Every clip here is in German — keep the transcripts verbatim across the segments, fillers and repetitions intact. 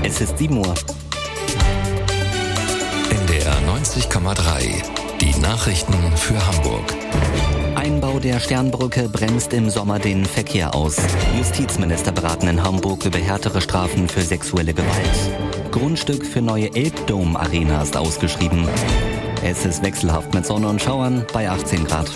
Es ist sieben Uhr. N D R neunzig Komma drei. Die Nachrichten für Hamburg. Einbau der Sternbrücke bremst im Sommer den Verkehr aus. Justizminister beraten in Hamburg über härtere Strafen für sexuelle Gewalt. Grundstück für neue Elbdome-Arena ist ausgeschrieben. Es ist wechselhaft mit Sonne und Schauern bei achtzehn Grad.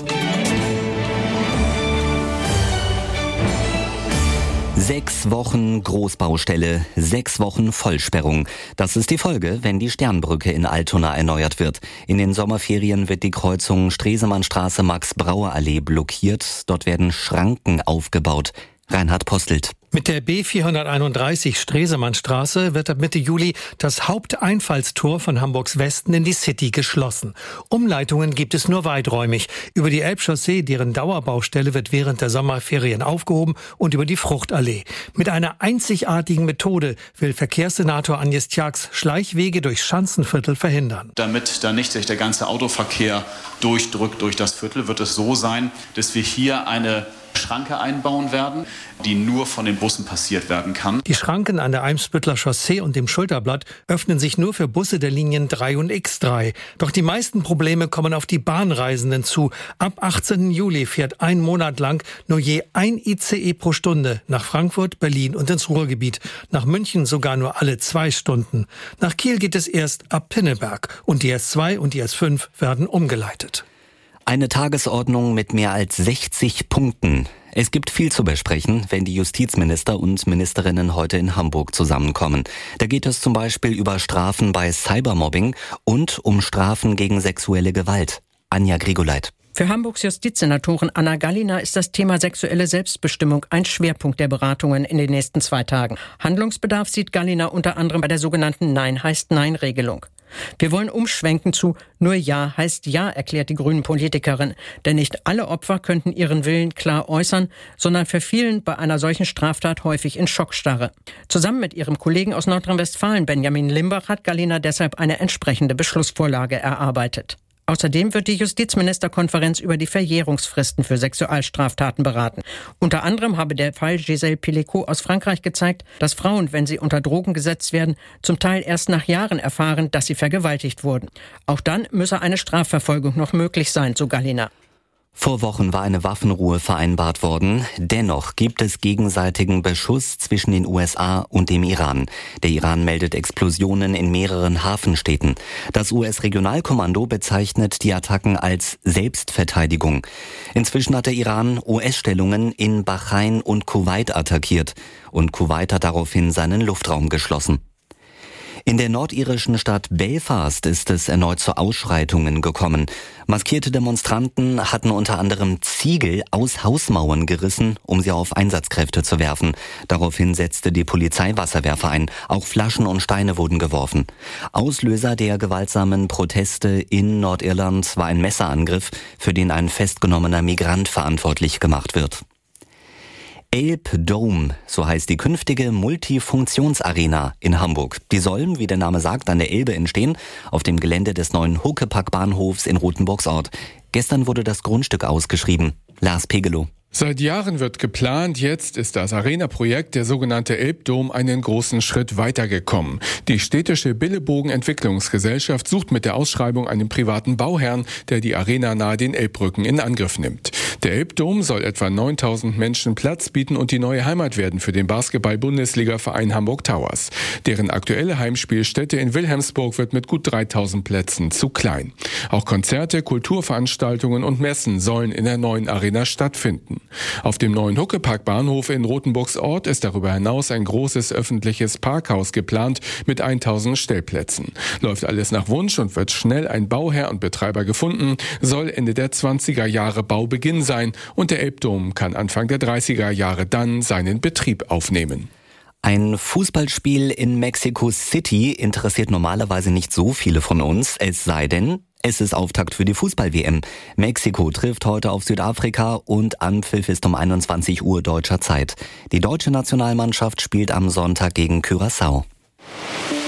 Sechs Wochen Großbaustelle, sechs Wochen Vollsperrung. Das ist die Folge, wenn die Sternbrücke in Altona erneuert wird. In den Sommerferien wird die Kreuzung Stresemannstraße Max-Brauer-Allee blockiert. Dort werden Schranken aufgebaut. Reinhard Postelt. Mit der B vierhunderteinunddreißig Stresemannstraße wird ab Mitte Juli das Haupteinfallstor von Hamburgs Westen in die City geschlossen. Umleitungen gibt es nur weiträumig. Über die Elbchaussee, deren Dauerbaustelle wird während der Sommerferien aufgehoben, und über die Fruchtallee. Mit einer einzigartigen Methode will Verkehrssenator Agnes Tjax Schleichwege durchs Schanzenviertel verhindern. Damit da nicht sich der ganze Autoverkehr durchdrückt durch das Viertel, wird es so sein, dass wir hier eine Schranke einbauen werden, die nur von den Bussen passiert werden kann. Die Schranken an der Eimsbütteler Chaussee und dem Schulterblatt öffnen sich nur für Busse der Linien drei und X drei. Doch die meisten Probleme kommen auf die Bahnreisenden zu. Ab achtzehnten Juli fährt ein Monat lang nur je ein I C E pro Stunde nach Frankfurt, Berlin und ins Ruhrgebiet. Nach München sogar nur alle zwei Stunden. Nach Kiel geht es erst ab Pinneberg. Und die S zwei und die S fünf werden umgeleitet. Eine Tagesordnung mit mehr als sechzig Punkten. Es gibt viel zu besprechen, wenn die Justizminister und Ministerinnen heute in Hamburg zusammenkommen. Da geht es zum Beispiel über Strafen bei Cybermobbing und um Strafen gegen sexuelle Gewalt. Anja Grigoleit. Für Hamburgs Justizsenatorin Anna Gallina ist das Thema sexuelle Selbstbestimmung ein Schwerpunkt der Beratungen in den nächsten zwei Tagen. Handlungsbedarf sieht Gallina unter anderem bei der sogenannten Nein-heißt-Nein-Regelung. Wir wollen umschwenken zu nur Ja heißt Ja, erklärt die Grünen-Politikerin. Denn nicht alle Opfer könnten ihren Willen klar äußern, sondern verfielen bei einer solchen Straftat häufig in Schockstarre. Zusammen mit ihrem Kollegen aus Nordrhein-Westfalen, Benjamin Limbach, hat Gallina deshalb eine entsprechende Beschlussvorlage erarbeitet. Außerdem wird die Justizministerkonferenz über die Verjährungsfristen für Sexualstraftaten beraten. Unter anderem habe der Fall Gisèle Pelicot aus Frankreich gezeigt, dass Frauen, wenn sie unter Drogen gesetzt werden, zum Teil erst nach Jahren erfahren, dass sie vergewaltigt wurden. Auch dann müsse eine Strafverfolgung noch möglich sein, so Gallina. Vor Wochen war eine Waffenruhe vereinbart worden. Dennoch gibt es gegenseitigen Beschuss zwischen den U S A und dem Iran. Der Iran meldet Explosionen in mehreren Hafenstädten. Das U S-Regionalkommando bezeichnet die Attacken als Selbstverteidigung. Inzwischen hat der Iran U S-Stellungen in Bahrain und Kuwait attackiert. Und Kuwait hat daraufhin seinen Luftraum geschlossen. In der nordirischen Stadt Belfast ist es erneut zu Ausschreitungen gekommen. Maskierte Demonstranten hatten unter anderem Ziegel aus Hausmauern gerissen, um sie auf Einsatzkräfte zu werfen. Daraufhin setzte die Polizei Wasserwerfer ein. Auch Flaschen und Steine wurden geworfen. Auslöser der gewaltsamen Proteste in Nordirland war ein Messerangriff, für den ein festgenommener Migrant verantwortlich gemacht wird. Elbdome, so heißt die künftige Multifunktionsarena in Hamburg. Die soll, wie der Name sagt, an der Elbe entstehen, auf dem Gelände des neuen Huckepack-Bahnhofs in Rothenburgsort. Gestern wurde das Grundstück ausgeschrieben. Lars Pegelow. Seit Jahren wird geplant, jetzt ist das Arena-Projekt, der sogenannte Elbdome, einen großen Schritt weitergekommen. Die städtische Billebogen-Entwicklungsgesellschaft sucht mit der Ausschreibung einen privaten Bauherrn, der die Arena nahe den Elbbrücken in Angriff nimmt. Der Elbdome soll etwa neuntausend Menschen Platz bieten und die neue Heimat werden für den Basketball-Bundesliga-Verein Hamburg Towers. Deren aktuelle Heimspielstätte in Wilhelmsburg wird mit gut dreitausend Plätzen zu klein. Auch Konzerte, Kulturveranstaltungen und Messen sollen in der neuen Arena stattfinden. Auf dem neuen Huckepack-Bahnhof in Rothenburgsort ist darüber hinaus ein großes öffentliches Parkhaus geplant mit tausend Stellplätzen. Läuft alles nach Wunsch und wird schnell ein Bauherr und Betreiber gefunden, soll Ende der zwanziger Jahre Baubeginn sein und der Elbdome kann Anfang der dreißiger Jahre dann seinen Betrieb aufnehmen. Ein Fußballspiel in Mexico City interessiert normalerweise nicht so viele von uns, es sei denn, es ist Auftakt für die Fußball-W M. Mexiko trifft heute auf Südafrika und Anpfiff ist um einundzwanzig Uhr deutscher Zeit. Die deutsche Nationalmannschaft spielt am Sonntag gegen Curaçao.